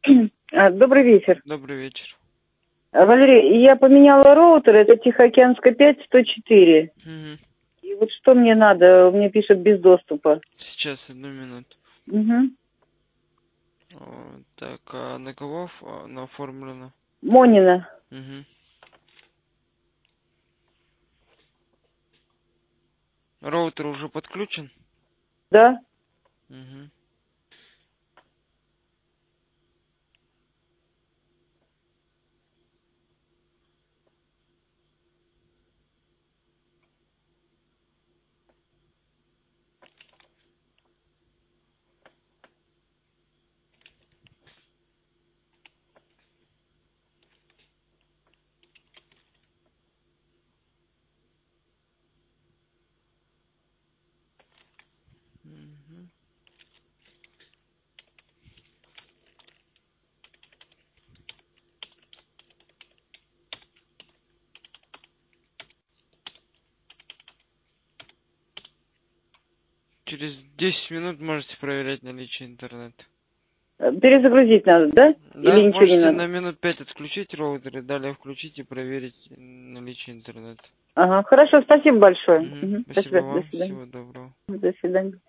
Добрый вечер. Добрый вечер. Валерий, я поменяла роутер, это Тихоокеанская 5, 104. Мгм. И вот что мне надо? Мне пишет без доступа. Сейчас, 1 минуту. Угу. Так, а на кого она оформлена? Монина. Угу. Роутер уже подключен? Да? Угу. Мгм. Через 10 минут можете проверять наличие интернета. Перезагрузить надо, да? Или Да, ничего не можете надо? на минут 5 отключить роутер и далее включить и проверить наличие интернета. Ага, хорошо, спасибо большое. Мгм. Угу. Спасибо До вам. свидания. Всего доброго. До свидания.